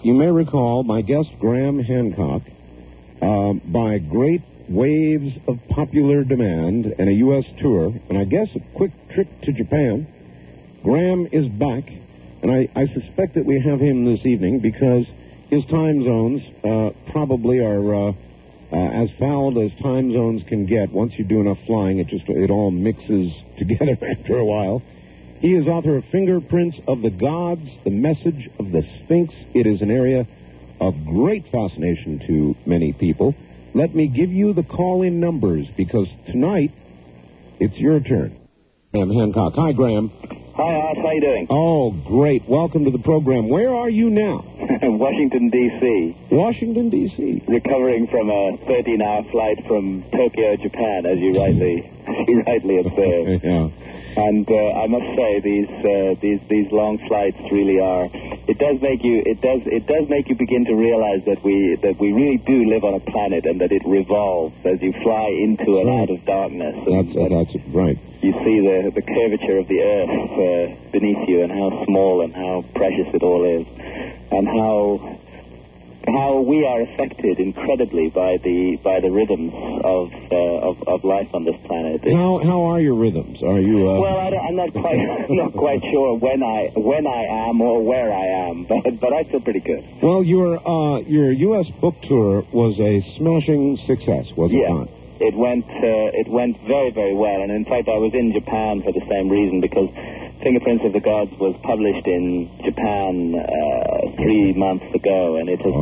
you may recall my guest, Graham Hancock, by great waves of popular demand and a U.S. tour, and I guess a quick trip to Japan, Graham is back, and I suspect that we have him this evening because his time zones probably are as fouled as time zones can get. Once you do enough flying, it all mixes together after a while. He is author of Fingerprints of the Gods, The Message of the Sphinx. It is an area of great fascination to many people. Let me give you the call-in numbers, because tonight it's your turn. Graham Hancock. Hi, Graham. Hi, Art. How you doing? Oh, great. Welcome to the program. Where are you now? Washington, D.C. Washington, D.C. Recovering from a 13-hour flight from Tokyo, Japan, as you rightly observed. Yeah. And I must say, these long flights really are. It does make you begin to realize that we really do live on a planet, and that it revolves as you fly into and out of darkness. That's right. You see the curvature of the Earth beneath you, and how small and how precious it all is, and how we are affected incredibly by the rhythms of life on this planet. How are your rhythms? Are you? Well, I'm not quite sure when I am or where I am, but I feel pretty good. Well, your U.S. book tour was a smashing success, was it not? It went very, very well, and in fact, I was in Japan for the same reason, because Fingerprints of the Gods was published in Japan 3 months ago, and it's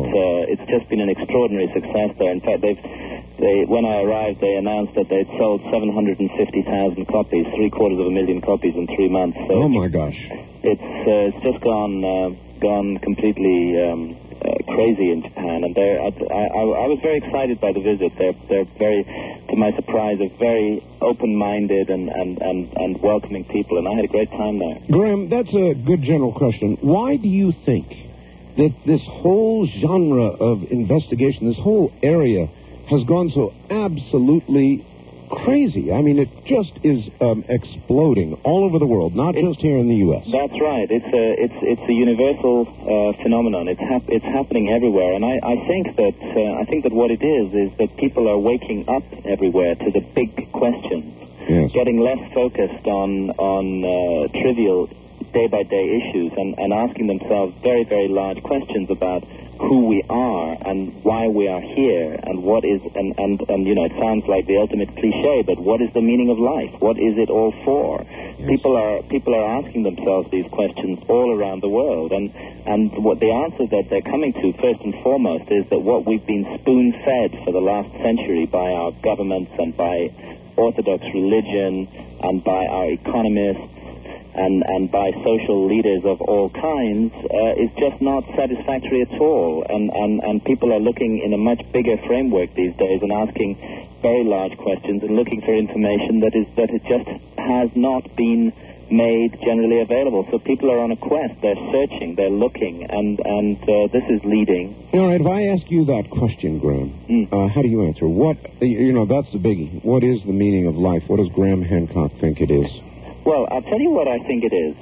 just been an extraordinary success there. In fact, when I arrived, they announced that they'd sold 750,000 copies, 750,000 copies in 3 months. So oh my gosh! It's just gone completely crazy in Japan, and I was very excited by the visit. They're very, to my surprise, a very open-minded and welcoming people, and I had a great time there. Graham, that's a good general question. Why do you think that this whole genre of investigation, this whole area, has gone so absolutely crazy? I mean, it just is exploding all over the world, not just here in the U.S. That's right. It's a universal phenomenon. It's happening everywhere, and I think that what it is that people are waking up everywhere to the big questions, getting less focused on trivial day-by-day issues, and asking themselves very, very large questions about who we are and why we are here, and what is, and it sounds like the ultimate cliche, but what is the meaning of life? What is it all for? Yes. People are asking themselves these questions all around the world, and what the answer that they're coming to, first and foremost, is that what we've been spoon-fed for the last century by our governments and by orthodox religion and by our economists and by social leaders of all kinds is just not satisfactory at all. And people are looking in a much bigger framework these days and asking very large questions and looking for information that it just has not been made generally available. So people are on a quest. They're searching. They're looking. And this is leading. All right, if I ask you that question, Graham, how do you answer? That's the biggie. What is the meaning of life? What does Graham Hancock think it is? Well, I'll tell you what I think it is.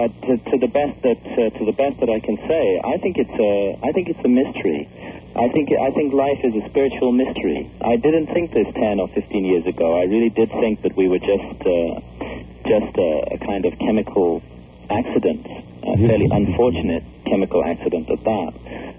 To the best that I can say, I think it's a mystery. I think life is a spiritual mystery. I didn't think this 10 or 15 years ago. I really did think that we were just a kind of chemical accident, a fairly unfortunate chemical accident at that.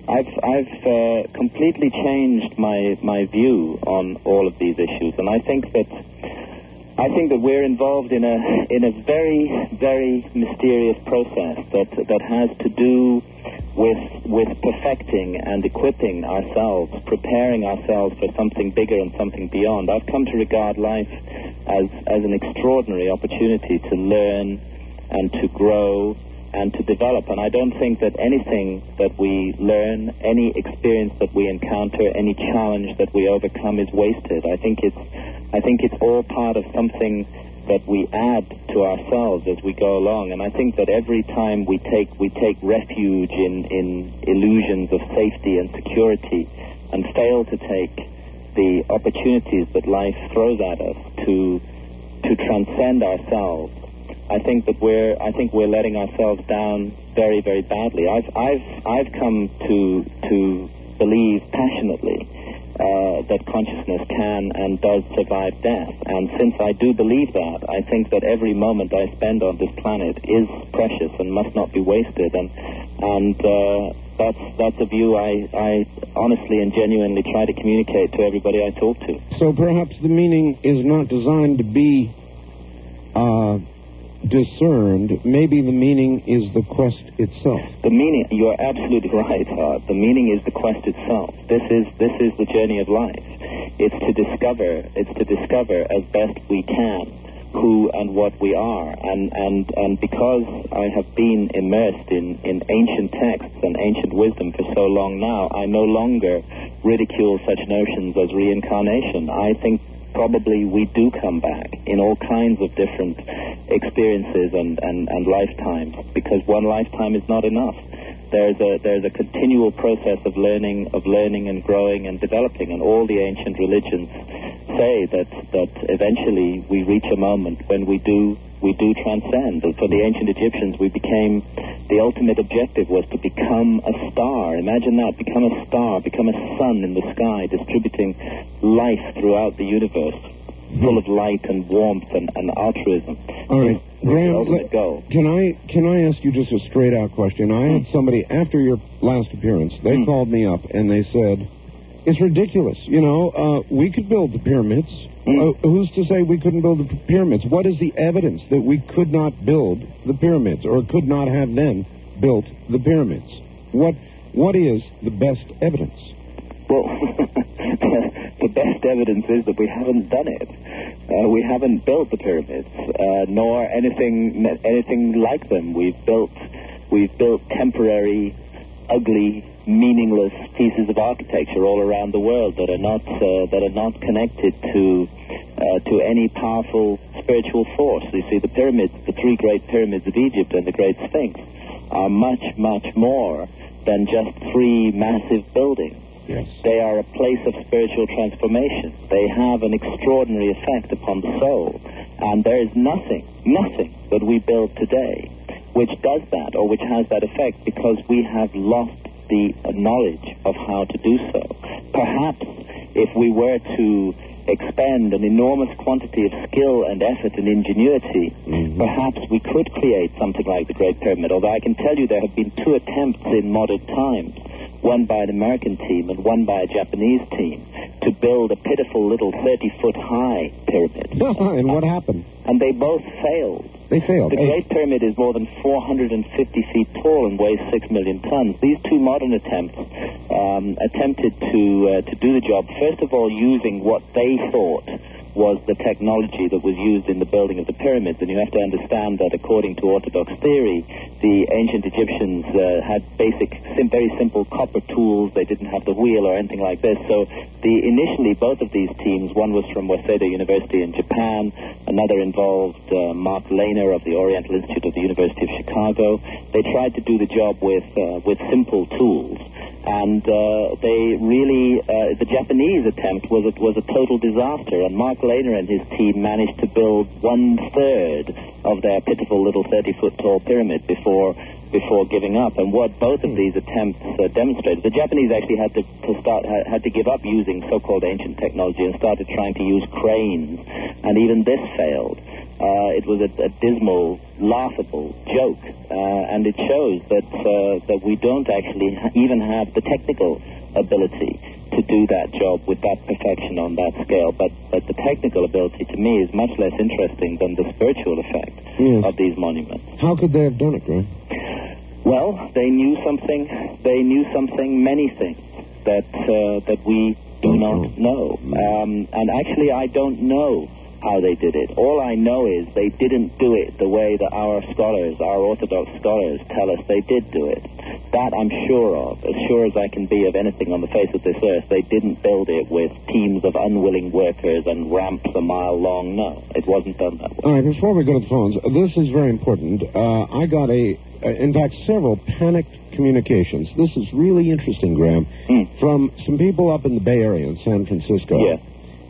I've completely changed my view on all of these issues, and I think that we're involved in a very, very mysterious process that has to do with perfecting and equipping ourselves, preparing ourselves for something bigger and something beyond. I've come to regard life as an extraordinary opportunity to learn and to grow and to develop. And I don't think that anything that we learn, any experience that we encounter, any challenge that we overcome is wasted. I think it's all part of something that we add to ourselves as we go along. And I think that every time we take refuge in illusions of safety and security and fail to take the opportunities that life throws at us to transcend ourselves, I think we're letting ourselves down very, very badly. I've come to believe passionately that consciousness can and does survive death. And since I do believe that, I think that every moment I spend on this planet is precious and must not be wasted. And that's a view I honestly and genuinely try to communicate to everybody I talk to. So perhaps the meaning is not designed to be discerned. Maybe the meaning is the quest itself. The meaning, you're absolutely right, Hart. The meaning is the quest itself. This is the journey of life. It's to discover as best we can who and what we are. And because I have been immersed in ancient texts and ancient wisdom for so long now, I no longer ridicule such notions as reincarnation. I think probably we do come back in all kinds of different experiences and lifetimes, because one lifetime is not enough. There's a continual process of learning and growing and developing, and all the ancient religions say that eventually we reach a moment when we do transcend. And for the ancient Egyptians, the ultimate objective was to become a star. Imagine that, become a star, become a sun in the sky, distributing life throughout the universe, full of light and warmth and altruism. All right, Graham, ultimate goal. Can I ask you just a straight-out question? I had somebody, after your last appearance, they called me up and they said, it's ridiculous. We could build the pyramids. Who's to say we couldn't build the pyramids? What is the evidence that we could not build the pyramids or could not have then built the pyramids? What is the best evidence? Well, the best evidence is that we haven't done it. We haven't built the pyramids, nor anything like them. We've built temporary, ugly, meaningless pieces of architecture all around the world that are not connected to any powerful spiritual force. You see, the pyramids, the three great pyramids of Egypt and the Great Sphinx, are much, much more than just three massive buildings. Yes. They are a place of spiritual transformation. They have an extraordinary effect upon the soul. And there is nothing that we build today which does that or which has that effect, because we have lost the knowledge of how to do so. Perhaps if we were to expend an enormous quantity of skill and effort and ingenuity, perhaps we could create something like the Great Pyramid. Although I can tell you there have been two attempts in modern times, one by an American team and one by a Japanese team, to build a pitiful little 30-foot high pyramid. And what happened? And they both failed. They failed. The Great Pyramid is more than 450 feet tall and weighs 6 million tons. These two modern attempts attempted to do the job, first of all, using what they thought was the technology that was used in the building of the pyramids. And you have to understand that according to Orthodox theory, the ancient Egyptians had very simple copper tools. They didn't have the wheel or anything like this. So initially both of these teams, one was from Waseda University in Japan, another involved Mark Lehner of the Oriental Institute of the University of Chicago. They tried to do the job with simple tools. And the Japanese attempt was a total disaster, and Mark Lehner and his team managed to build 1/3 of their pitiful little 30-foot tall pyramid before giving up. And what both of these attempts demonstrated, the Japanese actually had to give up using so-called ancient technology and started trying to use cranes, and even this failed. It was a dismal, laughable joke, and it shows that we don't actually even have the technical ability to do that job with that perfection on that scale. But the technical ability, to me, is much less interesting than the spiritual effect of these monuments. How could they have done it, Graham? Well, they knew something. They knew something, many things that we do not know. And actually, I don't know how they did it. All I know is they didn't do it the way that our scholars, our Orthodox scholars, tell us they did do it. That I'm sure of, as sure as I can be of anything on the face of this earth. They didn't build it with teams of unwilling workers and ramps a mile long. No, it wasn't done that way. All right, before we go to the phones, this is very important. I got in fact, several panicked communications. This is really interesting, Graham, from some people up in the Bay Area in San Francisco. Yeah.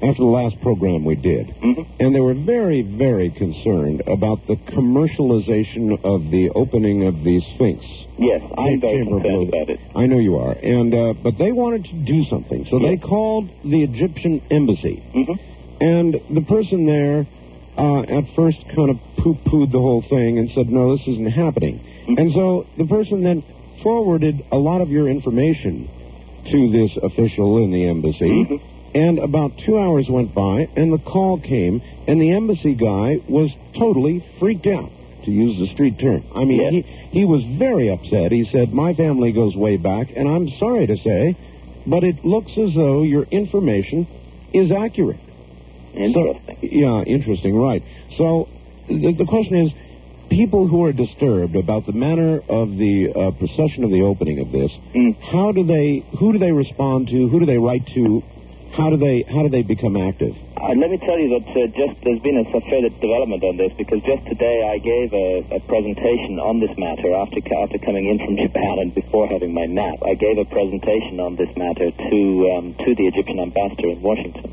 after the last program we did. Mm-hmm. And they were very, very concerned about the commercialization of the opening of the Sphinx. Yes, I'm very concerned about it. I know you are. And but they wanted to do something, so they called the Egyptian embassy. Mm-hmm. And the person there at first kind of poo-pooed the whole thing and said, no, this isn't happening. Mm-hmm. And so the person then forwarded a lot of your information to this official in the embassy. Mm-hmm. And about 2 hours went by, and the call came, and the embassy guy was totally freaked out, to use the street term. I mean, he was very upset. He said, my family goes way back, and I'm sorry to say, but it looks as though your information is accurate. Interesting. So, interesting, right. So the question is, people who are disturbed about the manner of the procession of the opening of this, who do they respond to? Who do they write to? How do they become active? Let me tell you that there's been a further development on this, because just today I gave a presentation on this matter after coming in from Japan and before having my nap. I gave a presentation on this matter to the Egyptian ambassador in Washington,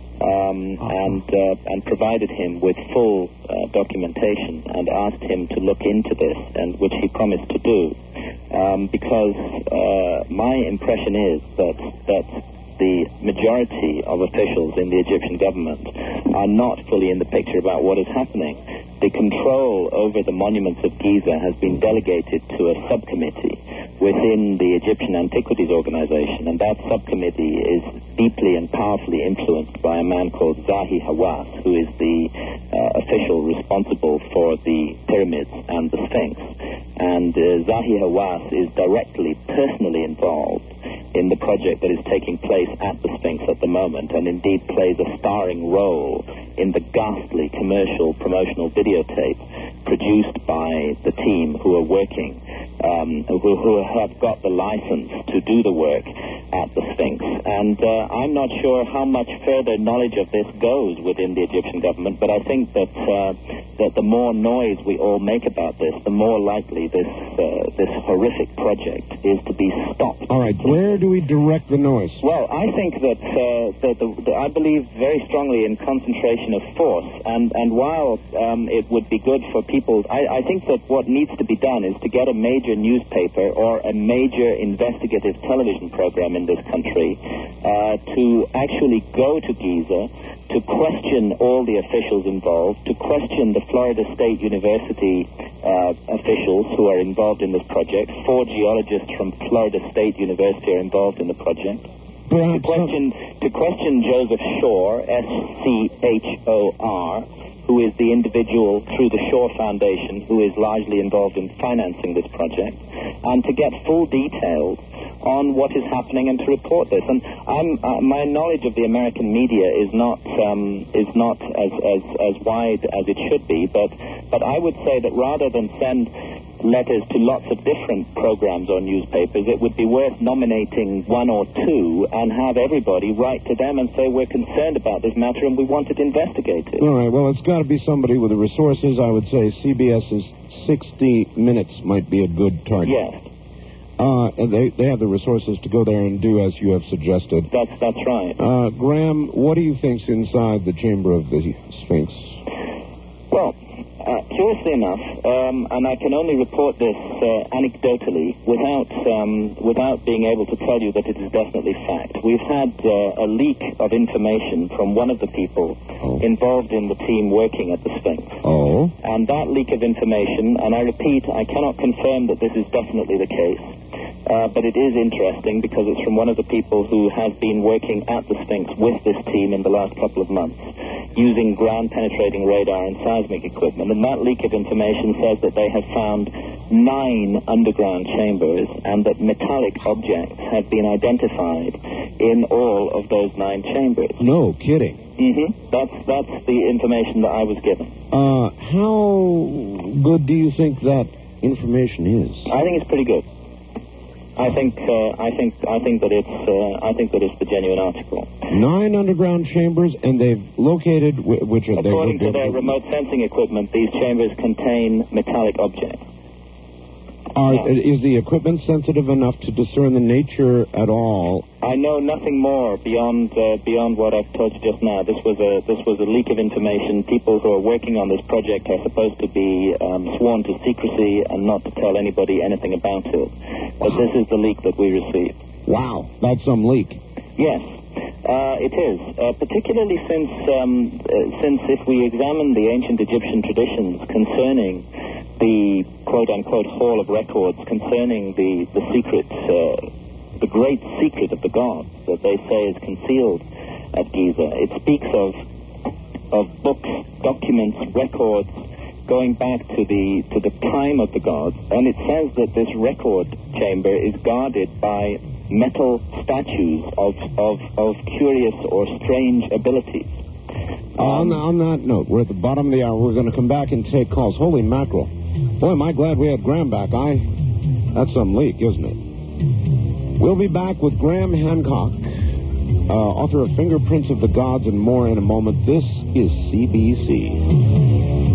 and provided him with full documentation and asked him to look into this, and which he promised to do, because my impression is that the majority of officials in the Egyptian government are not fully in the picture about what is happening. The control over the monuments of Giza has been delegated to a subcommittee within the Egyptian Antiquities Organization, and that subcommittee is deeply and powerfully influenced by a man called Zahi Hawass, who is the official responsible for the pyramids and the Sphinx. And Zahi Hawass is directly, personally involved in the project that is taking place at the Sphinx at the moment, and indeed plays a starring role in the ghastly commercial promotional videotape produced by the team who are working, who have got the license to do the work at the Sphinx. And I'm not sure how much further knowledge of this goes within the Egyptian government, but I think that the more noise we all make about this, the more likely this horrific project is to be stopped. All right, where do we direct the noise? Well, I think that I believe very strongly in concentration of force, and while it would be good for people, I think that what needs to be done is to get a major newspaper or a major investigative television program in this country to actually go to Giza, to question all the officials involved, to question the Florida State University officials who are involved in this project. 4 geologists from Florida State University are involved in the project. To question Joseph Shore, S-C-H-O-R, who is the individual through the Shore Foundation who is largely involved in financing this project, and to get full details on what is happening and to report this. And my knowledge of the American media is not as wide as it should be, but I would say that rather than send letters to lots of different programs or newspapers, it would be worth nominating 1 or 2 and have everybody write to them and say, we're concerned about this matter and we want it investigated. All right, well, it's got to be somebody with the resources. I would say CBS's 60 Minutes might be a good target. Yes. They have the resources to go there and do as you have suggested. That's right. Graham, what do you think's inside the chamber of the Sphinx? Well, curiously enough, and I can only report this anecdotally without being able to tell you that it is definitely fact. We've had a leak of information from one of the people involved in the team working at the Sphinx. Oh. And that leak of information, and I repeat, I cannot confirm that this is definitely the case, but it is interesting because it's from one of the people who has been working at the Sphinx with this team in the last couple of months, using ground-penetrating radar and seismic equipment. And that leak of information says that they have found 9 underground chambers and that metallic objects have been identified in all of those 9 chambers. No kidding. Mm-hmm. That's the information that I was given. How good do you think that information is? I think it's pretty good. I think that it's the genuine article. 9 underground chambers, and they've located which are they? According to their remote sensing equipment, these chambers contain metallic objects. Is the equipment sensitive enough to discern the nature at all? I know nothing more beyond what I've told you just now. This was a leak of information. People who are working on this project are supposed to be sworn to secrecy and not to tell anybody anything about it. But this is the leak that we received. Wow, that's some leak. Yes, it is. Particularly since if we examine the ancient Egyptian traditions concerning the quote-unquote Hall of Records, concerning the secret, the great secret of the gods that they say is concealed at Giza. It speaks of books, documents, records going back to the time of the gods, and it says that this record chamber is guarded by metal statues of curious or strange abilities. On that note, we're at the bottom of the hour. We're going to come back and take calls. Holy mackerel. Boy, am I glad we had Graham back. That's some leak, isn't it? We'll be back with Graham Hancock, author of Fingerprints of the Gods and more in a moment. This is CBC.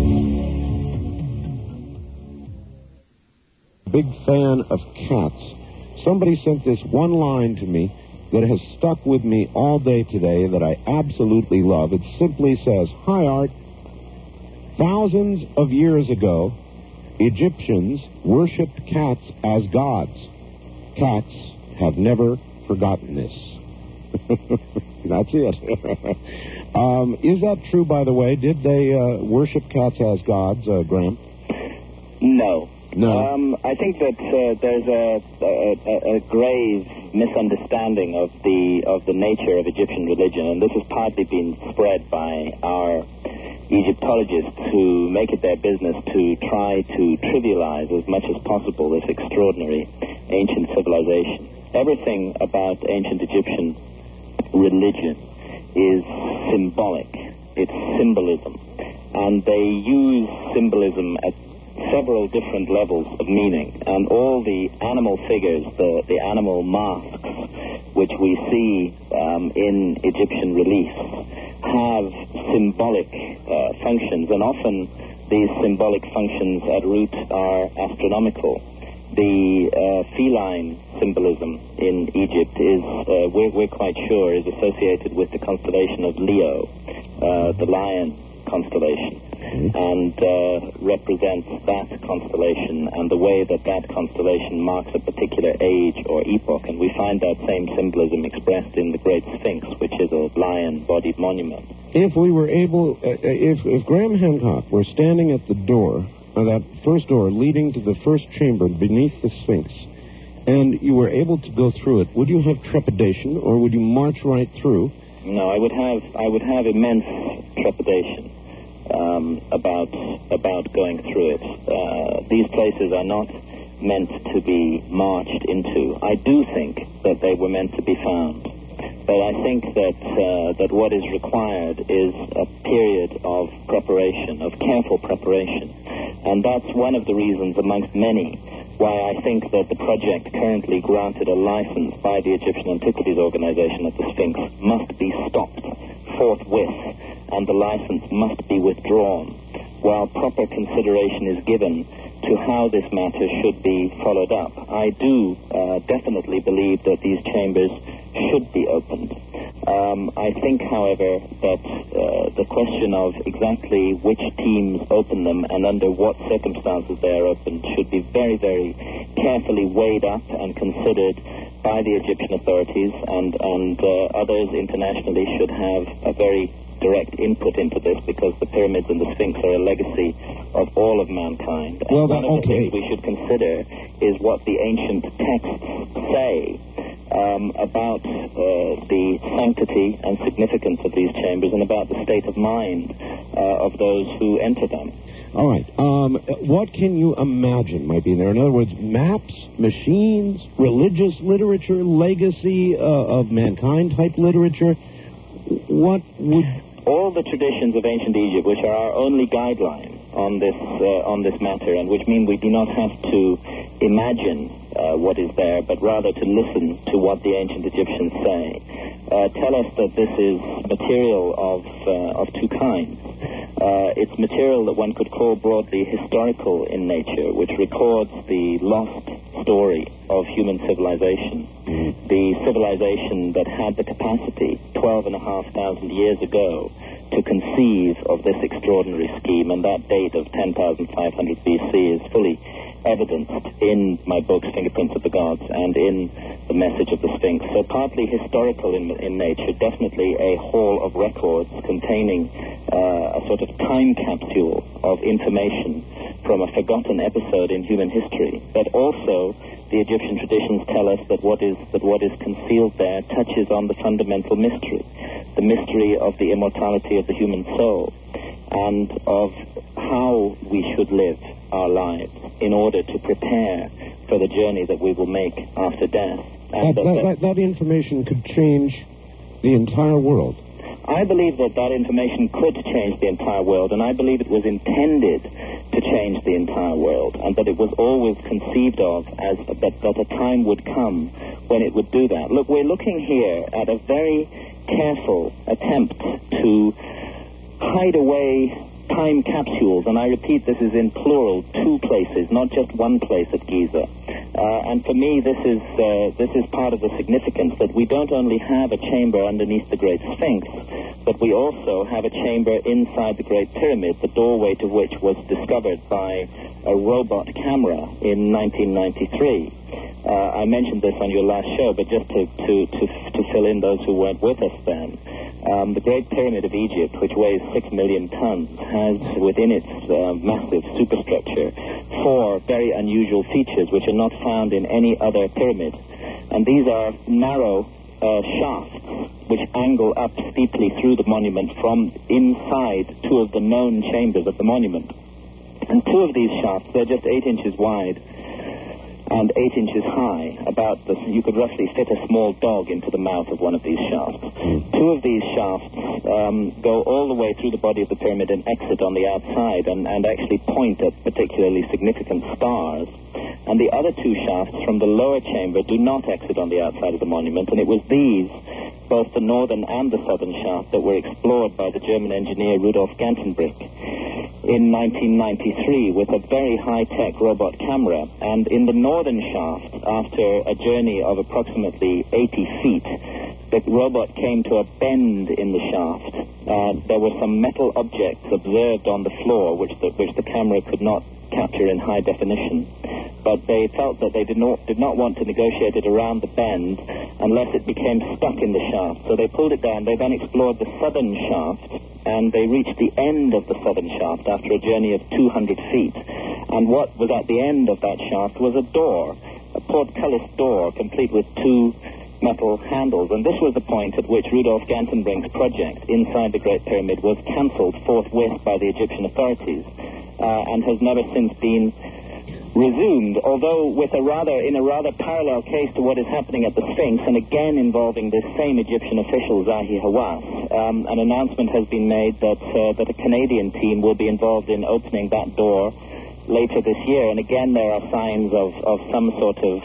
Big fan of cats. Somebody sent this one line to me that has stuck with me all day today that I absolutely love. It simply says, "Hi, Art. Thousands of years ago, Egyptians worshipped cats as gods. Cats have never forgotten this." That's it. Is that true, by the way? Did they worship cats as gods, Graham? No. No. I think that there's a grave misunderstanding of the nature of Egyptian religion, and this has partly been spread by our Egyptologists who make it their business to try to trivialize as much as possible this extraordinary ancient civilization. Everything about ancient Egyptian religion is symbolic. It's symbolism. And they use symbolism at several different levels of meaning. And all the animal figures, the animal masks, which we see in Egyptian reliefs, have symbolic functions. And often these symbolic functions at root are astronomical. The feline symbolism in Egypt is, we're quite sure, is associated with the constellation of Leo, the lion constellation, and represents that constellation and the way that that constellation marks a particular age or epoch. And we find that same symbolism expressed in the Great Sphinx, which is a lion-bodied monument. If we were able, if Graham Hancock were standing at the door, that first door leading to the first chamber beneath the Sphinx, and you were able to go through it, would you have trepidation, or would you march right through? No, I would have immense trepidation about going through it. These places are not meant to be marched into. I do think that they were meant to be found, but I think that what is required is a period of preparation, of careful preparation, and that's one of the reasons, amongst many, why I think that the project currently granted a license by the Egyptian Antiquities Organization at the Sphinx must be stopped forthwith, and the license must be withdrawn, while proper consideration is given to how this matter should be followed up. I do definitely believe that these chambers should be opened. I think, however, that the question of exactly which teams open them and under what circumstances they are opened should be very, very carefully weighed up and considered by the Egyptian authorities, and others internationally should have a very direct input into this, because the pyramids and the Sphinx are a legacy of all of mankind. And one of the things we should consider is what the ancient texts say about the sanctity and significance of these chambers and about the state of mind of those who enter them. All right. What can you imagine might be in there? In other words, maps, machines, religious literature, legacy of mankind-type literature. What would... All the traditions of ancient Egypt, which are our only guideline on this matter, and which mean we do not have to imagine what is there, but rather to listen to what the ancient Egyptians say, tell us that this is material of two kinds. It's material that one could call broadly historical in nature, which records the lost story of human civilization. The civilization that had the capacity 12,500 years ago to conceive of this extraordinary scheme, and that date of 10,500 BC is fully evidenced in my books, Fingerprints of the Gods, and in the message of the Sphinx. So partly historical in nature, definitely a hall of records containing a sort of time capsule of information from a forgotten episode in human history. But also, the Egyptian traditions tell us that what is concealed there touches on the fundamental mystery, the mystery of the immortality of the human soul, and of how we should live our lives in order to prepare for the journey that we will make after death. And that information could change the entire world. I believe that information could change the entire world, and I believe it was intended to change the entire world, and that it was always conceived of as that a time would come when it would do that. Look, we're looking here at a very careful attempt to hide away time capsules, and I repeat, this is in plural, 2 places, not just one place at Giza. And for me, this is part of the significance that we don't only have a chamber underneath the Great Sphinx, but we also have a chamber inside the Great Pyramid, the doorway to which was discovered by a robot camera in 1993. I mentioned this on your last show, but just to fill in those who weren't with us then. The Great Pyramid of Egypt, which weighs 6 million tons, has within its massive superstructure 4 very unusual features which are not found in any other pyramid. And these are narrow shafts which angle up steeply through the monument from inside 2 of the known chambers of the monument. And 2 of these shafts, they're just 8 inches wide and 8 inches high. You could roughly fit a small dog into the mouth of one of these shafts. 2 of these shafts go all the way through the body of the pyramid and exit on the outside and actually point at particularly significant stars. And the other 2 shafts from the lower chamber do not exit on the outside of the monument, and it was these, both the northern and the southern shaft, that were explored by the German engineer Rudolf Gantenbrink in 1993 with a very high-tech robot camera. And in the northern shaft, after a journey of approximately 80 feet, the robot came to a bend in the shaft. There were some metal objects observed on the floor which the camera could not capture in high definition. But they felt that they did not want to negotiate it around the bend unless it became stuck in the shaft. So they pulled it down. They then explored the southern shaft, and they reached the end of the southern shaft after a journey of 200 feet. And what was at the end of that shaft was a door, a portcullis door, complete with 2 metal handles. And this was the point at which Rudolf Gantenbrink's project inside the Great Pyramid was cancelled forthwith by the Egyptian authorities, and has never since been resumed, although in a rather parallel case to what is happening at the Sphinx, and again involving this same Egyptian official, Zahi Hawass. An announcement has been made that a Canadian team will be involved in opening that door later this year, and again there are signs of some sort of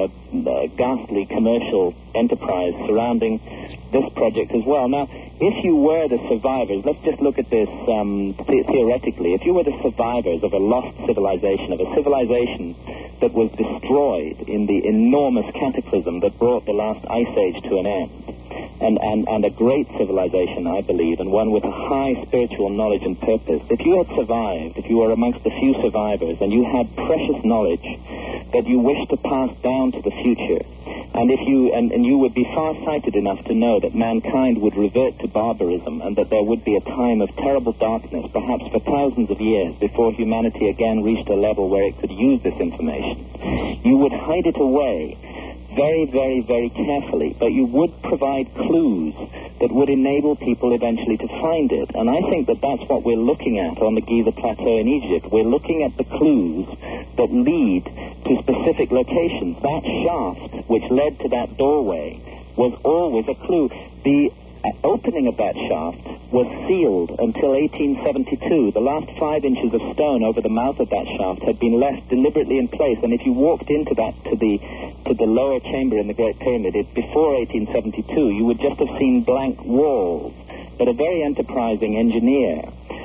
ghastly commercial enterprise surrounding this project as well. Now, if you were the survivors, let's just look at this theoretically. If you were the survivors of a lost civilization, of a civilization that was destroyed in the enormous cataclysm that brought the last ice age to an end, and a great civilization, I believe, and one with a high spiritual knowledge and purpose, if you had survived, if you were amongst the few survivors, and you had precious knowledge that you wished to pass down to the future, and if you would be far-sighted enough to know that mankind would revert to barbarism, and that there would be a time of terrible darkness, perhaps for thousands of years, before humanity again reached a level where it could use this information, you would hide it away very, very, very carefully, but you would provide clues that would enable people eventually to find it. And I think that that's what we're looking at on the Giza Plateau in Egypt. We're looking at the clues that lead to specific locations. That shaft which led to that doorway was always a clue. The opening of that shaft was sealed until 1872. The last 5 inches of stone over the mouth of that shaft had been left deliberately in place, and if you walked into that to the lower chamber in the Great Pyramid before 1872, you would just have seen blank walls. But a very enterprising engineer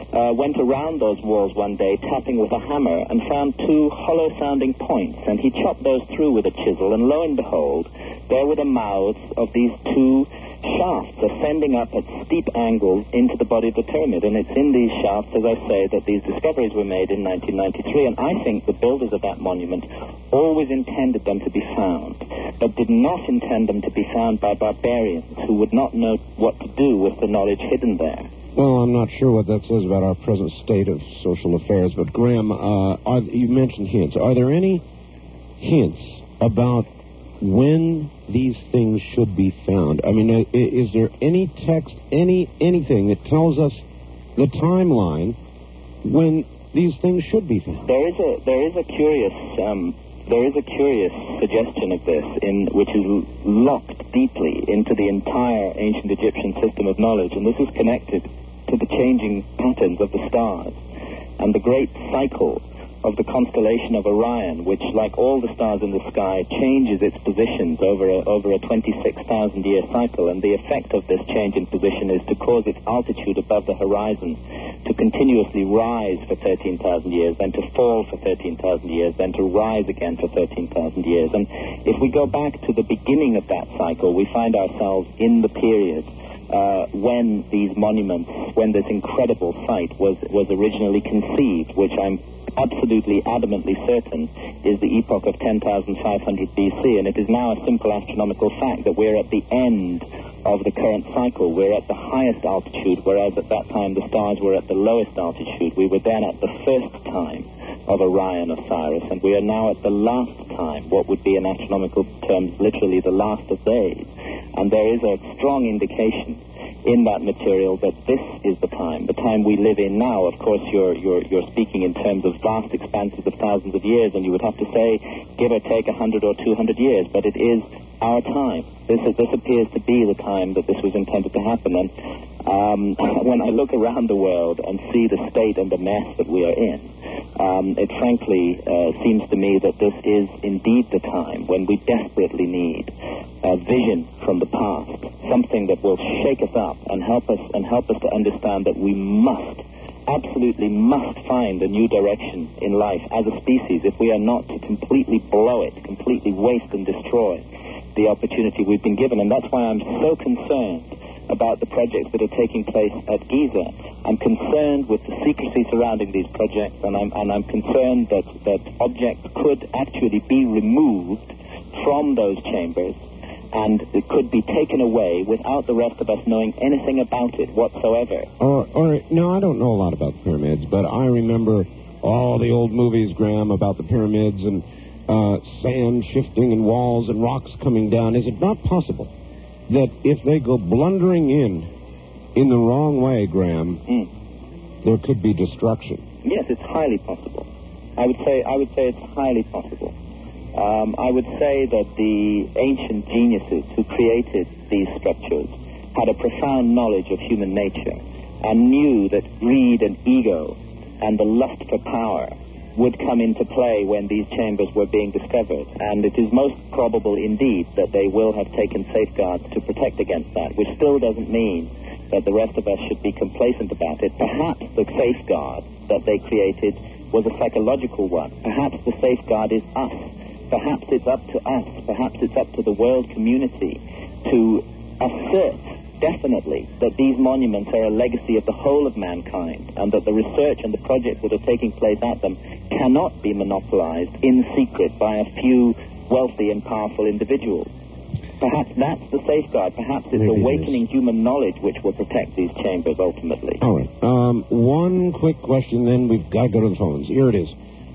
went around those walls one day tapping with a hammer and found two hollow-sounding points, and he chopped those through with a chisel, and lo and behold, there were the mouths of these two shafts ascending up at steep angles into the body of the pyramid. And it's in these shafts, as I say, that these discoveries were made in 1993, and I think the builders of that monument always intended them to be found, but did not intend them to be found by barbarians who would not know what to do with the knowledge hidden there. Well, I'm not sure what that says about our present state of social affairs, but Graham, you mentioned hints. Are there any hints about when these things should be found? I mean, is there any text, anything that tells us the timeline when these things should be found? There is a curious suggestion of this, which is locked deeply into the entire ancient Egyptian system of knowledge, and this is connected to the changing patterns of the stars and the great cycle of the constellation of Orion, which, like all the stars in the sky, changes its positions over a 26,000-year cycle, and the effect of this change in position is to cause its altitude above the horizon to continuously rise for 13,000 years, then to fall for 13,000 years, then to rise again for 13,000 years. And if we go back to the beginning of that cycle, we find ourselves in the period when these monuments, when this incredible site was originally conceived, which I'm absolutely adamantly certain is the epoch of 10,500 BC, and it is now a simple astronomical fact that we're at the end of the current cycle. We're at the highest altitude, whereas at that time the stars were at the lowest altitude. We were then at the first time of Orion, Osiris, and we are now at the last time, what would be in astronomical terms literally the last of days. And there is a strong indication in that material that this is the time we live in now. Of course, you're speaking in terms of vast expanses of thousands of years, and you would have to say, give or take 100 or 200 years, but it is our time. This appears to be the time that this was intended to happen. And when I look around the world and see the state and the mess that we are in, it frankly seems to me that this is indeed the time when we desperately need a vision from the past, something that will shake us up and help us to understand that we absolutely must find a new direction in life as a species if we are not to completely blow it, completely waste and destroy the opportunity we've been given. And that's why I'm so concerned about the projects that are taking place at Giza. I'm concerned with the secrecy surrounding these projects, and I'm concerned that objects could actually be removed from those chambers, and it could be taken away without the rest of us knowing anything about it whatsoever. No, I don't know a lot about the pyramids, but I remember all the old movies, Graham, about the pyramids and sand shifting and walls and rocks coming down. Is it not possible that if they go blundering in the wrong way, Graham, there could be destruction? Yes, it's highly possible. I would say it's highly possible. I would say that the ancient geniuses who created these structures had a profound knowledge of human nature and knew that greed and ego and the lust for power would come into play when these chambers were being discovered. And it is most probable indeed that they will have taken safeguards to protect against that, which still doesn't mean that the rest of us should be complacent about it. Perhaps the safeguard that they created was a psychological one. Perhaps the safeguard is us. Perhaps it's up to us, perhaps it's up to the world community to assert definitely that these monuments are a legacy of the whole of mankind, and that the research and the projects that are taking place at them cannot be monopolized in secret by a few wealthy and powerful individuals. Perhaps that's the safeguard. Perhaps it's awakening human knowledge which will protect these chambers ultimately. All right. One quick question, then we've got to go to the phones. Here it is.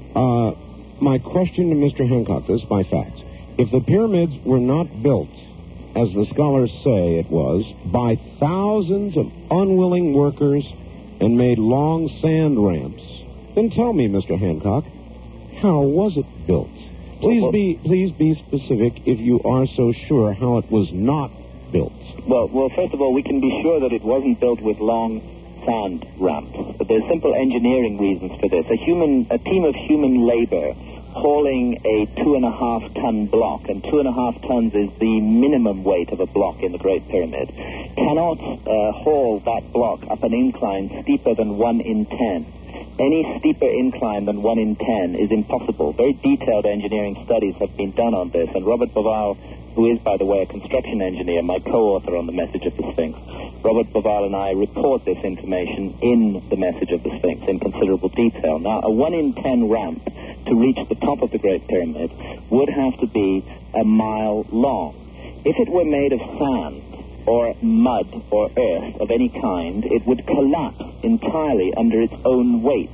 My question to Mr. Hancock, this by facts. If the pyramids were not built, as the scholars say it was, by thousands of unwilling workers and made long sand ramps, then tell me, Mr. Hancock, how was it built? Please be specific if you are so sure how it was not built. Well, first of all, we can be sure that it wasn't built with long sand ramps. But there's simple engineering reasons for this. A team of human labor hauling a 2.5-ton block, and 2.5 tons is the minimum weight of a block in the Great Pyramid, cannot haul that block up an incline steeper than 1 in 10. Any steeper incline than 1 in 10 is impossible. Very detailed engineering studies have been done on this, and Robert Bauval, who is, by the way, a construction engineer, my co-author on The Message of the Sphinx, Robert Bauval and I report this information in The Message of the Sphinx in considerable detail. Now, a 1 in 10 ramp to reach the top of the Great Pyramid would have to be a mile long. If it were made of sand or mud or earth of any kind, it would collapse entirely under its own weight.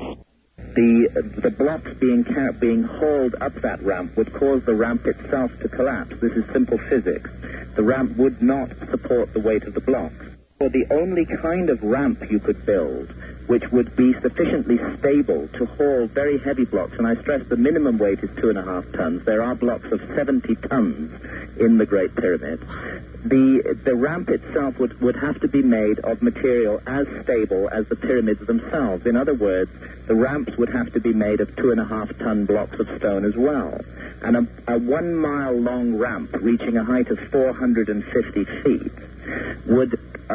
The blocks being hauled up that ramp would cause the ramp itself to collapse. This is simple physics. The ramp would not support the weight of the blocks. So the only kind of ramp you could build which would be sufficiently stable to haul very heavy blocks, and I stress the minimum weight is 2.5 tons. There are blocks of 70 tons in the Great Pyramid. The ramp itself would have to be made of material as stable as the pyramids themselves. In other words, the ramps would have to be made of 2.5-ton blocks of stone as well. And a 1 mile long ramp reaching a height of 450 feet would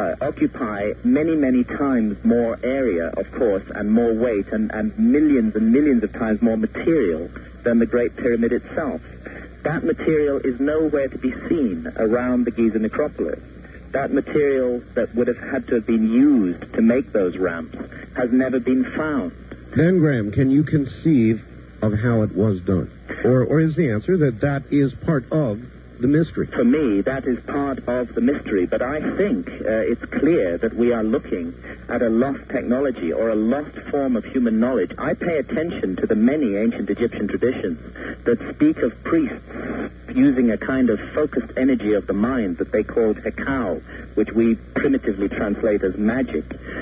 occupy many, many times more area, of course, and more weight, and millions of times more material than the Great Pyramid itself. That material is nowhere to be seen around the Giza necropolis. That material that would have had to have been used to make those ramps has never been found. Then, Graham, can you conceive of how it was done? Or is the answer that is part of the mystery? For me, that is part of the mystery, but I think it's clear that we are looking at a lost technology or a lost form of human knowledge. I pay attention to the many ancient Egyptian traditions that speak of priests using a kind of focused energy of the mind that they called hekau, which we primitively translate as magic,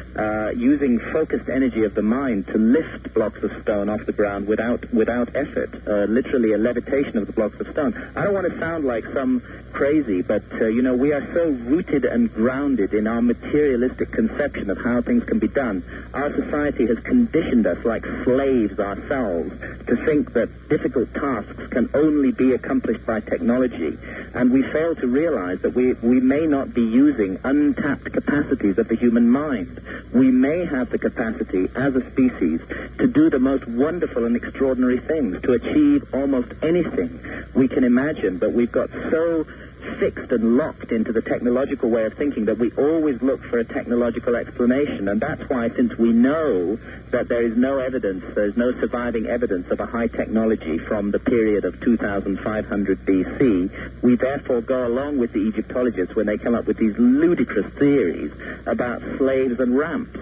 using focused energy of the mind to lift blocks of stone off the ground without effort, literally a levitation of the blocks of stone. I don't want to sound like some crazy, but, we are so rooted and grounded in our materialistic conception of how things can be done. Our society has conditioned us like slaves ourselves to think that difficult tasks can only be accomplished by technology, and we fail to realize that we may not be using untapped capacities of the human mind. We may have the capacity as a species to do the most wonderful and extraordinary things, to achieve almost anything we can imagine, but we've got so fixed and locked into the technological way of thinking that we always look for a technological explanation. And that's why, since we know that there is no evidence, there's no surviving evidence of a high technology from the period of 2500 BC, we therefore go along with the Egyptologists when they come up with these ludicrous theories about slaves and ramps.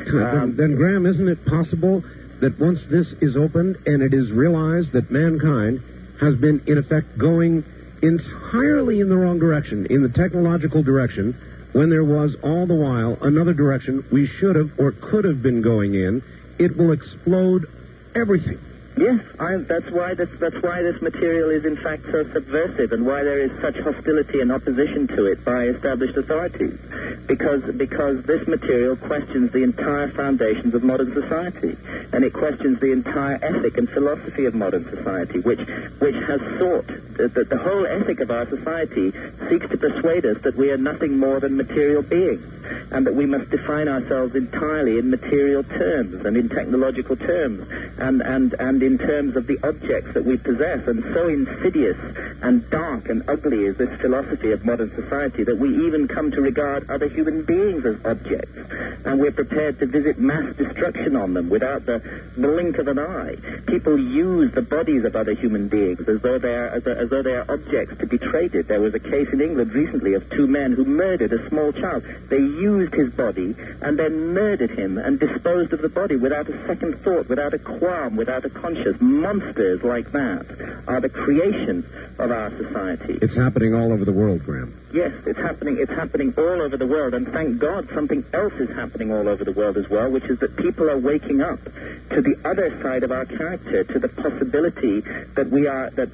Then, Graham, isn't it possible that once this is opened and it is realized that mankind has been, in effect, going entirely in the wrong direction, in the technological direction, when there was all the while another direction we should have or could have been going in, it will explode everything? Yes, that's why this material is in fact so subversive, and why there is such hostility and opposition to it by established authorities. Because this material questions the entire foundations of modern society, and it questions the entire ethic and philosophy of modern society, which has sought that the whole ethic of our society seeks to persuade us that we are nothing more than material beings, and that we must define ourselves entirely in material terms and in technological terms, and in terms of the objects that we possess. And so insidious and dark and ugly is this philosophy of modern society that we even come to regard other human beings as objects, and we're prepared to visit mass destruction on them without the blink of an eye. People use the bodies of other human beings as though they are objects to be traded. There was a case in England recently of two men who murdered a small child. They used his body and then murdered him and disposed of the body without a second thought, without a qualm, without a conscience. Monsters like that are the creation of our society. It's happening all over the world, Graham. Yes, it's happening all over the world, and thank God something else is happening all over the world as well, which is that people are waking up to the other side of our character, to the possibility that we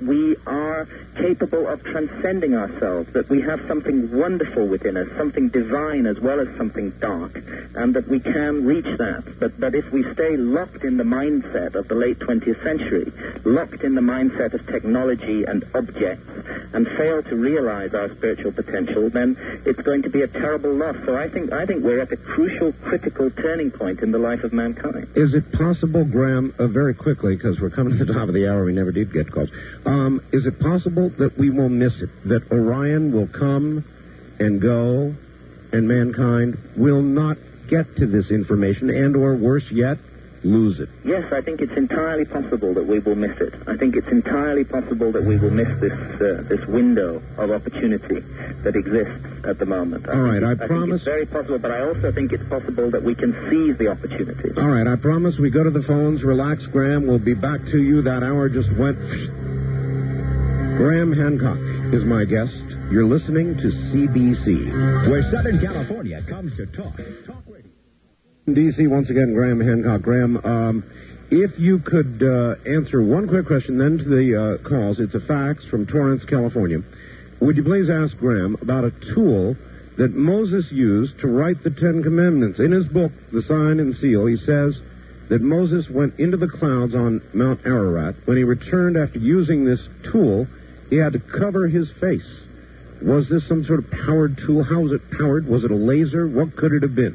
are capable of transcending ourselves, that we have something wonderful within us, something divine as well as something dark, and that we can reach that. But if we stay locked in the mindset of the late 20th century, locked in the mindset of technology and objects, and fail to realize our spiritual potential, then it's going to be a terrible loss. So I think we're at a crucial, critical turning point in the life of mankind. Is it possible, Graham, very quickly, because we're coming to the top of the hour, we never did get calls, is it possible that we will miss it, that Orion will come and go, and mankind will not get to this information, and, or worse yet, lose it? Yes, I think it's entirely possible that we will miss it. I think it's entirely possible that we will miss this window of opportunity that exists at the moment. All right, I think promise. It's very possible, but I also think it's possible that we can seize the opportunity. All right, I promise we go to the phones. Relax, Graham. We'll be back to you. That hour just went. Graham Hancock is my guest. You're listening to CBC, where Southern California comes to talk. Talk radio. D.C., once again, Graham Hancock. Graham, if you could answer one quick question, then to the calls. It's a fax from Torrance, California. Would you please ask Graham about a tool that Moses used to write the Ten Commandments? In his book, The Sign and Seal, he says that Moses went into the clouds on Mount Ararat. When he returned after using this tool, he had to cover his face. Was this some sort of powered tool? How was it powered? Was it a laser? What could it have been?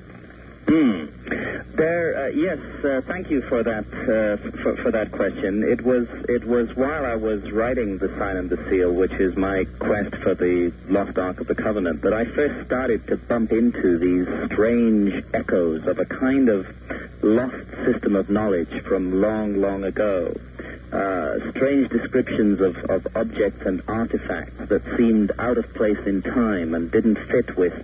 Yes, thank you for that for that question. It was while I was writing The Sign and the Seal, which is my quest for the Lost Ark of the Covenant, that I first started to bump into these strange echoes of a kind of lost system of knowledge from long, long ago. Strange descriptions of objects and artifacts that seemed out of place in time and didn't fit with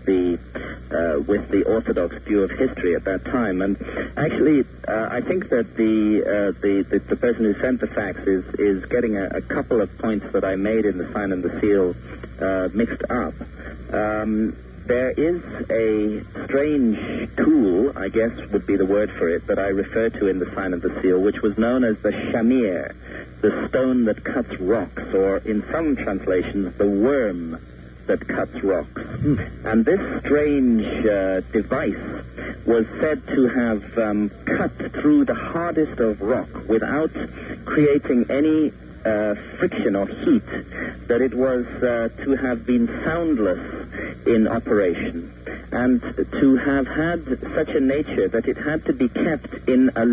the orthodox view of history at that time. And actually, I think that the person who sent the fax is getting a couple of points that I made in The Sign and the Seal mixed up. There is a strange tool, I guess would be the word for it, that I refer to in The Sign and the Seal, which was known as the shamir, the stone that cuts rocks, or in some translations, the worm that cuts rocks. And this strange device was said to have cut through the hardest of rock without creating any friction or heat, that it was to have been soundless in operation, and to have had such a nature that it had to be kept in a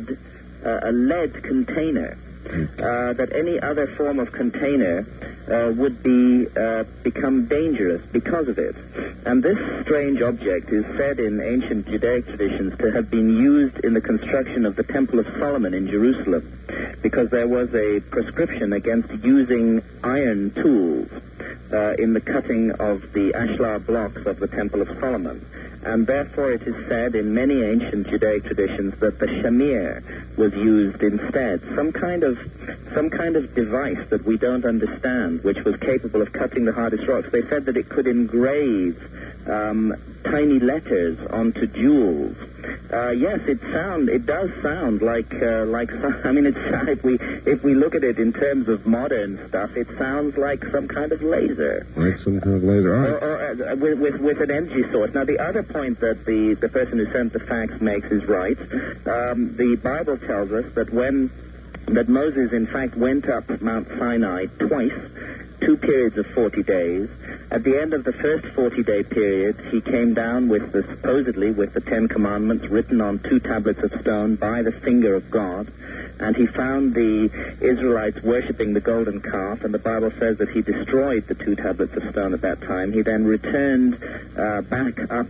lead container, that any other form of container would become dangerous because of it. And this strange object is said in ancient Judaic traditions to have been used in the construction of the Temple of Solomon in Jerusalem, because there was a prescription against using iron tools in the cutting of the ashlar blocks of the Temple of Solomon. And therefore it is said in many ancient Judaic traditions that the shamir was used instead, some kind of device that we don't understand, which was capable of cutting the hardest rocks. They said that it could engrave tiny letters onto jewels. Yes, it does sound like I mean, if we look at it in terms of modern stuff, it sounds like some kind of laser. Like some kind of laser, or with an energy source. Now, the other point that the person who sent the fax makes is right. The Bible tells us that Moses, in fact, went up Mount Sinai twice, 2 periods of 40 days. At the end of the first 40-day period, he came down supposedly with the 10 Commandments written on 2 tablets of stone by the finger of God. And he found the Israelites worshiping the golden calf, and the Bible says that he destroyed the 2 tablets of stone at that time. He then returned back up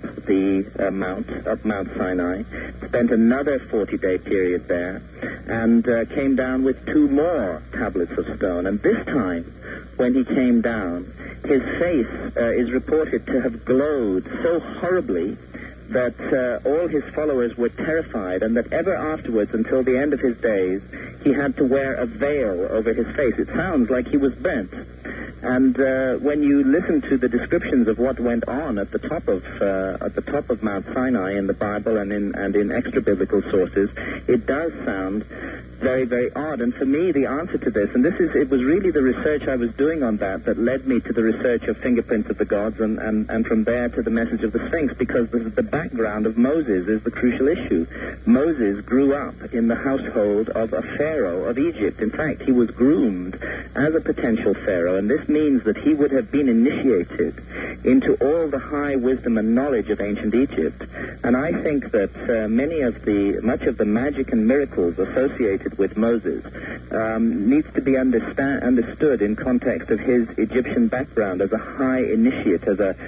Mount Sinai, spent another 40-day period there, and came down with 2 more tablets of stone. And this time, when he came down, his face is reported to have glowed so horribly that all his followers were terrified, and that ever afterwards, until the end of his days, he had to wear a veil over his face. It sounds like he was burnt. And when you listen to the descriptions of what went on at the top of Mount Sinai in the Bible and in extra biblical sources, it does sound very, very odd. And for me, the answer to this, and it was really the research I was doing on that led me to the research of Fingerprints of the Gods, and from there to the message of the Sphinx, because the background of Moses is the crucial issue. Moses grew up in the household of a pharaoh of Egypt. In fact, he was groomed as a potential pharaoh, and this means that he would have been initiated into all the high wisdom and knowledge of ancient Egypt. And I think that much of the magic and miracles associated with Moses needs to be understood in context of his Egyptian background as a high initiate, as a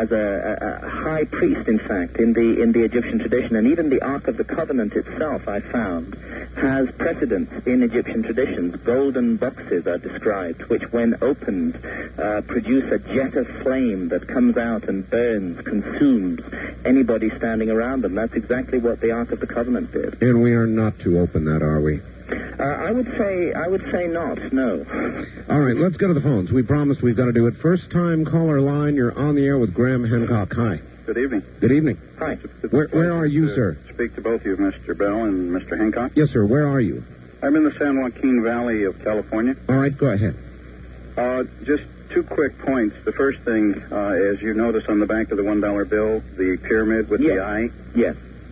high priest, in fact, in the Egyptian tradition. And even the Ark of the Covenant itself, I found, has precedence in Egyptian traditions. Golden boxes are described, which when opened produce a jet of flame that comes out and burns, consumes anybody standing around them. That's exactly what the Ark of the Covenant did. And we are not to open that, are we? I would say not, no. All right, let's go to the phones. We promised we've got to do it. First time caller line, you're on the air with Graham Hancock. Hi. Good evening. Good evening. Hi. Where are you, sir? Speak to both of you, Mr. Bell and Mr. Hancock. Yes, sir. Where are you? I'm in the San Joaquin Valley of California. All right, go ahead. Just two quick points. The first thing, as you notice on the back of the $1 bill, the pyramid with the eye. Yes.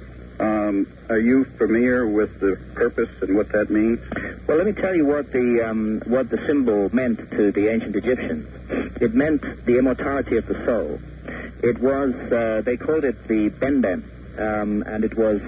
Are you familiar with the purpose and what that means? Well, let me tell you what the symbol meant to the ancient Egyptians. It meant the immortality of the soul. It was, they called it the benben, and it was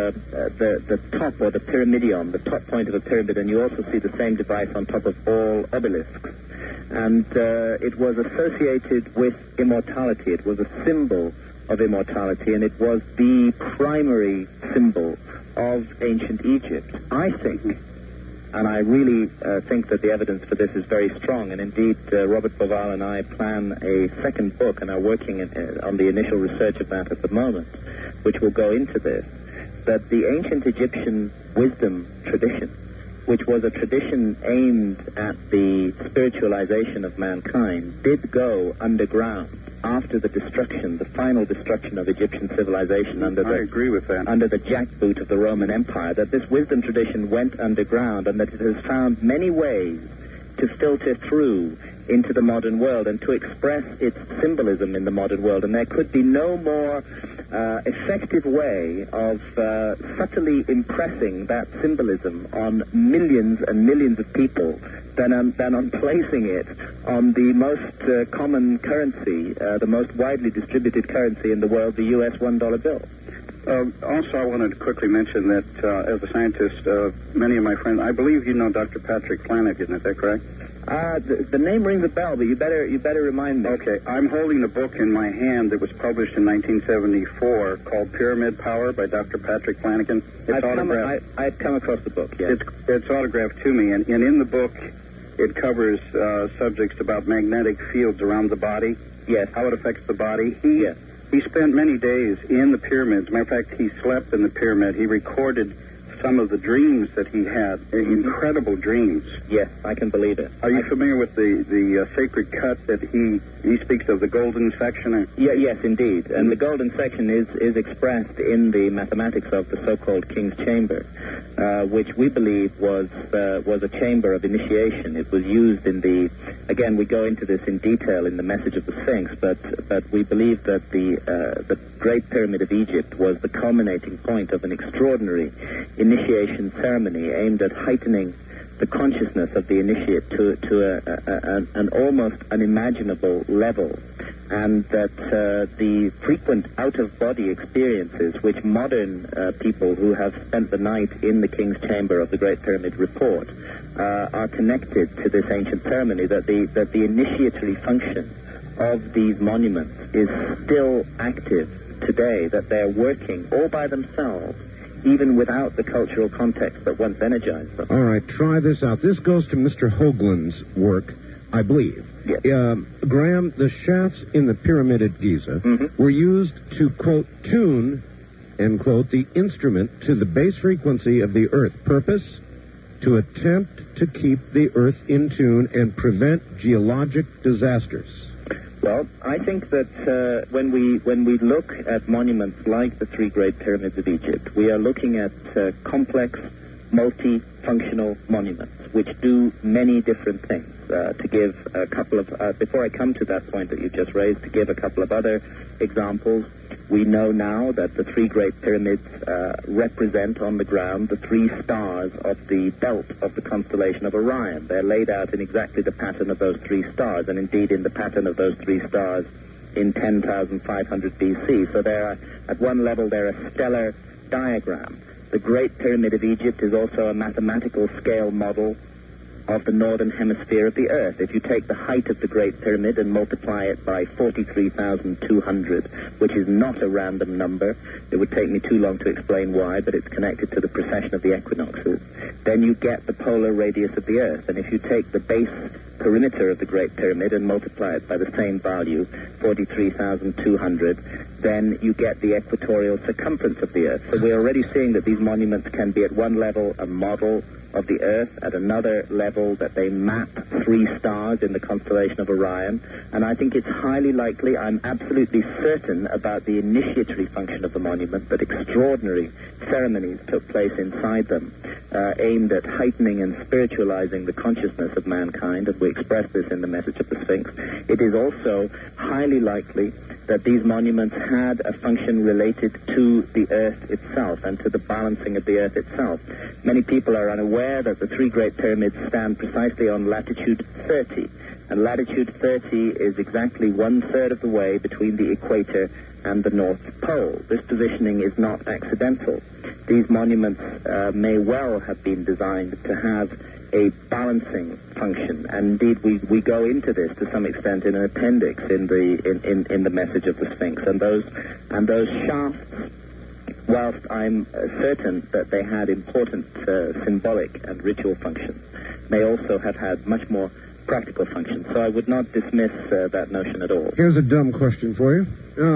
the top, or the pyramidion, the top point of a pyramid, and you also see the same device on top of all obelisks. And it was associated with immortality. It was a symbol of immortality, and it was the primary symbol of ancient Egypt. I think, and I really think that the evidence for this is very strong, and indeed Robert Boval and I plan a second book and are working on the initial research of that at the moment, which will go into this, that the ancient Egyptian wisdom tradition, which was a tradition aimed at the spiritualization of mankind, did go underground after the destruction, the final destruction of Egyptian civilization under I agree with that. Under the jackboot of the Roman Empire, that this wisdom tradition went underground and that it has found many ways to filter through into the modern world and to express its symbolism in the modern world. And there could be no more effective way of subtly impressing that symbolism on millions and millions of people than on placing it on the most common currency, the most widely distributed currency in the world, the U.S. $1 bill. Also, I wanted to quickly mention that as a scientist, many of my friends, I believe you know Dr. Patrick Flanagan, is that correct? The name rings a bell, but you better remind me. Okay, I'm holding a book in my hand that was published in 1974 called Pyramid Power by Dr. Patrick Flanagan. It's autographed. I've come across the book, yes. It's autographed to me, and in the book, it covers subjects about magnetic fields around the body. Yes. How it affects the body. Yes. He spent many days in the pyramids. Matter of fact, he slept in the pyramid. He recorded some of the dreams that he had, incredible dreams. Yes, I can believe it. Are you familiar with the sacred cut that he speaks of, the golden section? Yes, indeed. And the golden section is expressed in the mathematics of the so-called King's Chamber, which we believe was a chamber of initiation. It was used in the, again, we go into this in detail in the message of the Sphinx, but we believe that the Great Pyramid of Egypt was the culminating point of an extraordinary initiation ceremony aimed at heightening the consciousness of the initiate to an almost unimaginable level, and that the frequent out-of-body experiences which modern people who have spent the night in the King's Chamber of the Great Pyramid report are connected to this ancient ceremony, that the initiatory function of these monuments is still active today, that they're working all by themselves, even without the cultural context that once energized them. All right, try this out. This goes to Mr. Hoagland's work, I believe. Yes. Graham, the shafts in the pyramid at Giza were used to, quote, tune, end quote, the instrument to the base frequency of the Earth. Purpose? To attempt to keep the Earth in tune and prevent geologic disasters. Well, I think that when we look at monuments like the three Great Pyramids of Egypt, we are looking at complex multifunctional monuments, which do many different things. To give a couple of, before I come to that point that you just raised, to give a couple of other examples, we know now that the three Great Pyramids represent on the ground the three stars of the belt of the constellation of Orion. They're laid out in exactly the pattern of those three stars, and indeed in the pattern of those three stars in 10,500 BC. So they're, at one level, they're a stellar diagram. The Great Pyramid of Egypt is also a mathematical scale model of the northern hemisphere of the Earth. If you take the height of the Great Pyramid and multiply it by 43,200, which is not a random number, it would take me too long to explain why, but it's connected to the precession of the equinoxes, then you get the polar radius of the Earth. And if you take the base perimeter of the Great Pyramid and multiply it by the same value, 43,200, then you get the equatorial circumference of the Earth. So we're already seeing that these monuments can be at one level a model of the Earth, at another level that they map three stars in the constellation of Orion. And I think it's highly likely, I'm absolutely certain about the initiatory function of the monument, that extraordinary ceremonies took place inside them, aimed at heightening and spiritualizing the consciousness of mankind, and we express this in the message of the Sphinx. It is also highly likely that these monuments had a function related to the Earth itself and to the balancing of the Earth itself. Many people are unaware that the three Great Pyramids stand precisely on latitude 30, and latitude 30 is exactly 1/3 of the way between the equator and the North Pole. This positioning is not accidental. These monuments may well have been designed to have a balancing function, and indeed we go into this to some extent in an appendix in the message of the Sphinx. And those shafts, whilst I'm certain that they had important symbolic and ritual functions, may also have had much more practical functions. So I would not dismiss that notion at all. Here's a dumb question for you.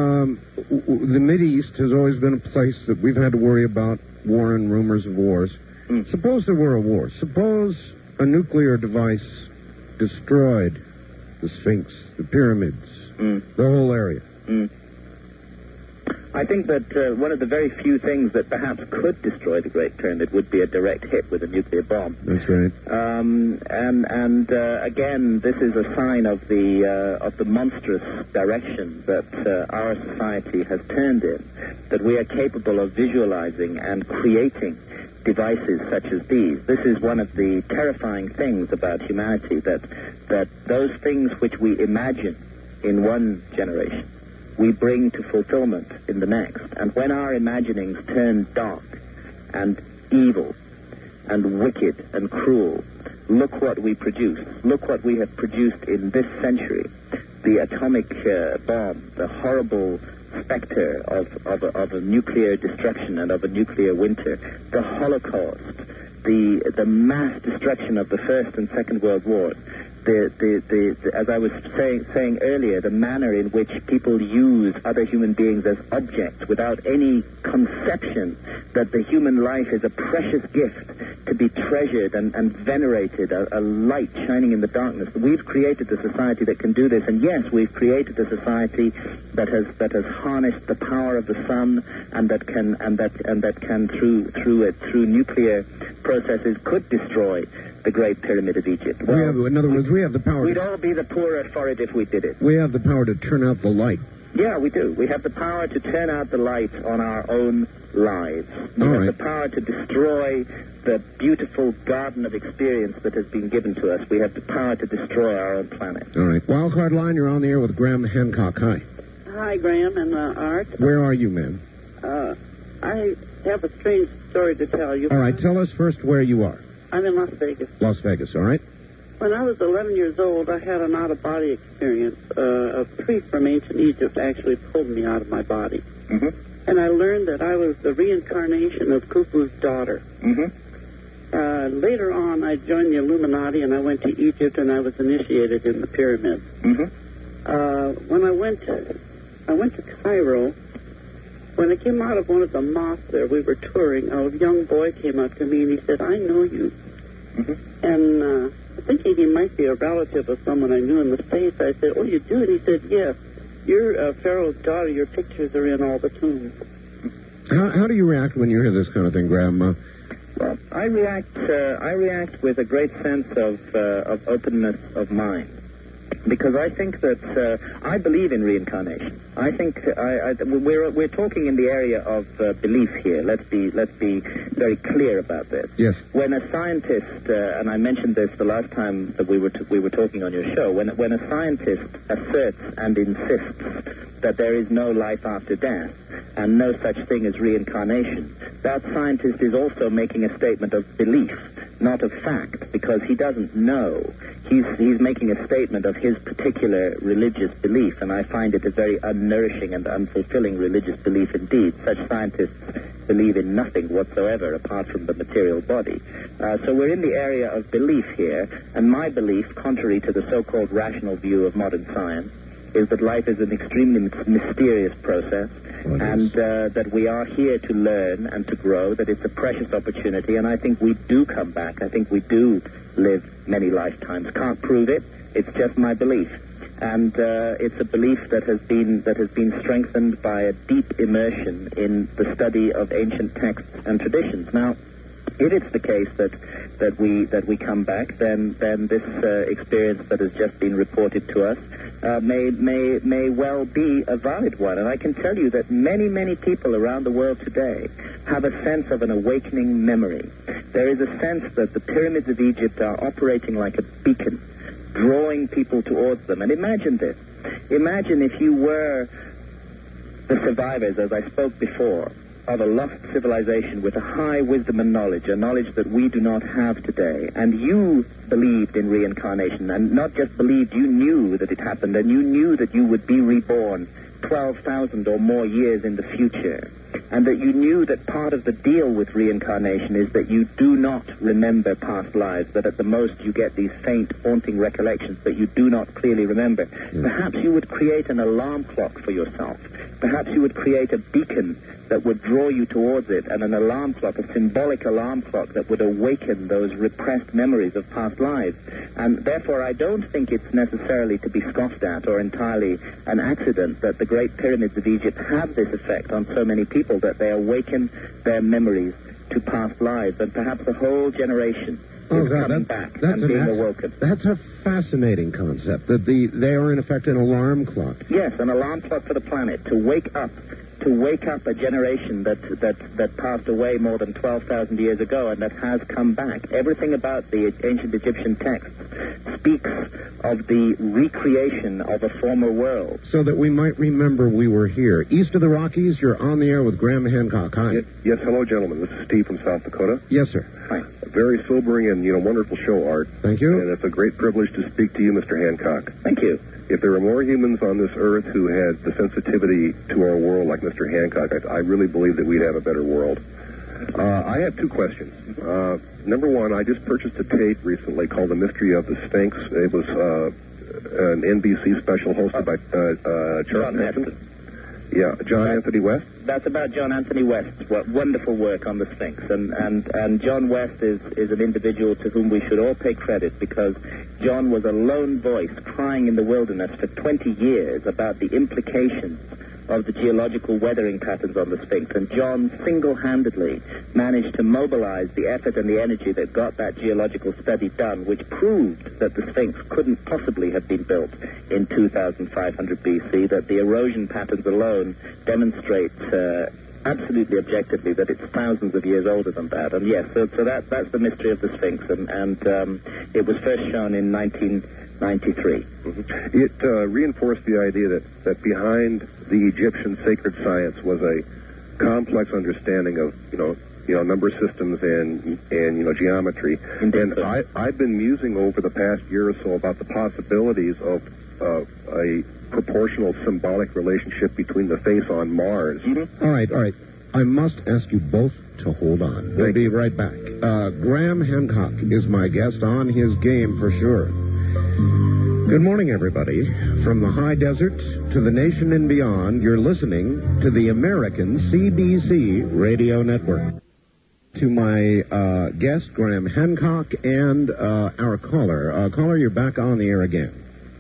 The Mideast has always been a place that we've had to worry about war and rumors of wars. Suppose there were a war. Suppose a nuclear device destroyed the Sphinx, the pyramids, the whole area. I think that one of the very few things that perhaps could destroy the Great Pyramid would be a direct hit with a nuclear bomb. That's right. Again, this is a sign of the monstrous direction that our society has turned in, that we are capable of visualizing and creating devices such as these. This is one of the terrifying things about humanity, that those things which we imagine in one generation, we bring to fulfillment in the next. And when our imaginings turn dark and evil and wicked and cruel, look what we produce. Look what we have produced in this century. The atomic bomb, the horrible specter of a nuclear destruction and of a nuclear winter, the Holocaust, the mass destruction of the First and Second World Wars, as I was saying earlier, the manner in which people use other human beings as objects without any conception that the human life is a precious gift to be treasured and venerated, a light shining in the darkness. We've created a society that can do this, and yes, we've created a society that has harnessed the power of the sun, and that can through nuclear processes could destroy the Great Pyramid of Egypt. Well, in other words, we have the power. We'd all be the poorer for it if we did it. We have the power to turn out the light. Yeah, we do. We have the power to turn out the light on our own lives. We have the power to destroy the beautiful garden of experience that has been given to us. We have the power to destroy our own planet. All right. Wildcard Line, you're on the air with Graham Hancock. Hi. Hi, Graham and Art. Where are you, ma'am? I have a strange story to tell you. All right. Tell us first where you are. I'm in Las Vegas. Las Vegas, all right. When I was 11 years old, I had an out-of-body experience. A priest from ancient Egypt actually pulled me out of my body. And I learned that I was the reincarnation of Khufu's daughter. Later on, I joined the Illuminati, and I went to Egypt, and I was initiated in the pyramids. When I went to Cairo, when I came out of one of the mosques there, we were touring, a young boy came up to me, and he said, "I know you." And thinking he might be a relative of someone I knew in the States, I said, "Oh, you do?" And he said, "Yes. You're Pharaoh's daughter. Your pictures are in all the tombs." How do you react when you hear this kind of thing, Graham? Well, I react with a great sense of openness of mind, because I think that I believe in reincarnation. I think we're talking in the area of belief here. Let's be very clear about this. Yes. When a scientist, and I mentioned this the last time that we were talking on your show, when a scientist asserts and insists that there is no life after death and no such thing as reincarnation, that scientist is also making a statement of belief, not of fact, because he doesn't know. He's making a statement of his particular religious belief, and I find it a very unnourishing and unfulfilling religious belief indeed. Such scientists believe in nothing whatsoever apart from the material body. So we're in the area of belief here, and my belief, contrary to the so-called rational view of modern science, is that life is an extremely mysterious process, and that we are here to learn and to grow, that it's a precious opportunity, and I think we do come back. I think we do live many lifetimes. Can't prove it. It's just my belief. And it's a belief that has been strengthened by a deep immersion in the study of ancient texts and traditions. Now, if it's the case that we come back, then this experience that has just been reported to us may well be a valid one. And I can tell you that many people around the world today have a sense of an awakening memory. There is a sense that the pyramids of Egypt are operating like a beacon, drawing people towards them. And imagine this. Imagine if you were the survivors, as I spoke before, of a lost civilization with a high wisdom and knowledge, a knowledge that we do not have today, and you believed in reincarnation, and not just believed, you knew that it happened, and you knew that you would be reborn 12,000 or more years in the future, and that you knew that part of the deal with reincarnation is that you do not remember past lives, that at the most you get these faint, haunting recollections that you do not clearly remember. Perhaps you would create an alarm clock for yourself. Perhaps you would create a beacon that would draw you towards it, and an alarm clock, a symbolic alarm clock that would awaken those repressed memories of past lives. And therefore, I don't think it's necessarily to be scoffed at or entirely an accident that the great pyramids of Egypt have this effect on so many people, that they awaken their memories to past lives, and perhaps a whole generation is coming back and being awoken. That's a fascinating concept, that they are in effect an alarm clock. Yes, an alarm clock for the planet, to wake up a generation that passed away more than 12,000 years ago and that has come back. Everything about the ancient Egyptian texts speaks of the recreation of a former world. So that we might remember we were here. East of the Rockies, you're on the air with Graham Hancock. Hi. Yes, hello, gentlemen. This is Steve from South Dakota. Yes, sir. Hi. A very sobering and, wonderful show, Art. Thank you. And it's a great privilege to speak to you, Mr. Hancock. Thank you. If there were more humans on this earth who had the sensitivity to our world like Mr. Hancock, I really believe that we'd have a better world. I have two questions. Number one, I just purchased a tape recently called The Mystery of the Sphinx. It was an NBC special hosted by Charles Manson. Yeah, John Anthony West. That's about John Anthony West's wonderful work on the Sphinx. And John West is an individual to whom we should all pay credit, because John was a lone voice crying in the wilderness for 20 years about the implications of the geological weathering patterns on the Sphinx. And John single-handedly managed to mobilize the effort and the energy that got that geological study done, which proved that the Sphinx couldn't possibly have been built in 2500 BC, that the erosion patterns alone demonstrate absolutely objectively that it's thousands of years older than that. And yes, so that's the mystery of the Sphinx, and it was first shown in 1993. It reinforced the idea that behind the Egyptian sacred science was a complex understanding of number systems and geometry. Indeed. And I've been musing over the past year or so about the possibilities of a proportional symbolic relationship between the face on Mars. Mm-hmm. All right. I must ask you both to hold on. We'll be right back. Graham Hancock is my guest, on his game for sure. Good morning, everybody. From the high desert to the nation and beyond, you're listening to the American CBC Radio Network. To my guest, Graham Hancock, and our caller. Caller, you're back on the air again.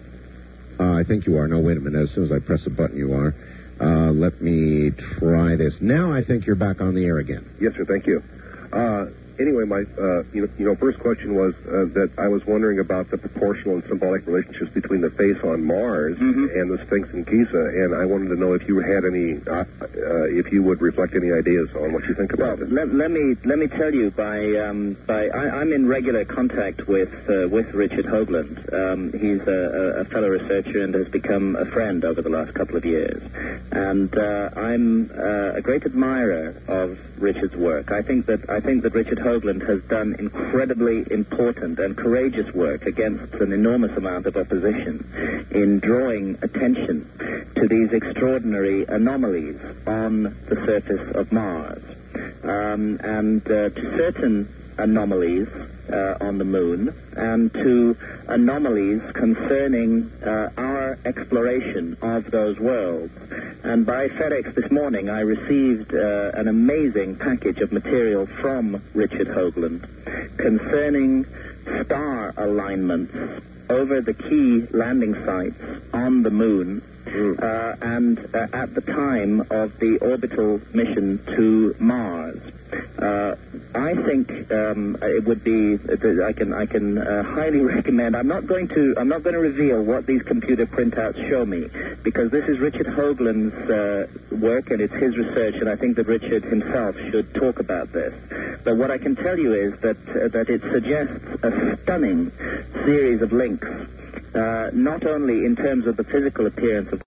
I think you are. No, wait a minute. As soon as I press a button, you are. Let me try this. Now I think you're back on the air again. Yes, sir. Thank you. anyway, my first question was that I was wondering about the proportional and symbolic relationships between the face on Mars and the Sphinx in Giza, and I wanted to know if you had any, if you would reflect any ideas on what you think about it. Let me tell you, I'm in regular contact with Richard Hoagland. He's a fellow researcher and has become a friend over the last couple of years, and I'm a great admirer of Richard's work. I think that Richard Hoagland has done incredibly important and courageous work against an enormous amount of opposition in drawing attention to these extraordinary anomalies on the surface of Mars, and to certain anomalies on the moon, and to anomalies concerning our exploration of those worlds. And by FedEx this morning, I received an amazing package of material from Richard Hoagland concerning star alignments over the key landing sites on the moon, and at the time of the orbital mission to Mars. I think it would be. I can highly recommend. I'm not going to reveal what these computer printouts show me, because this is Richard Hoagland's work and it's his research, and I think that Richard himself should talk about this. But what I can tell you is that it suggests a stunning series of links, not only in terms of the physical appearance of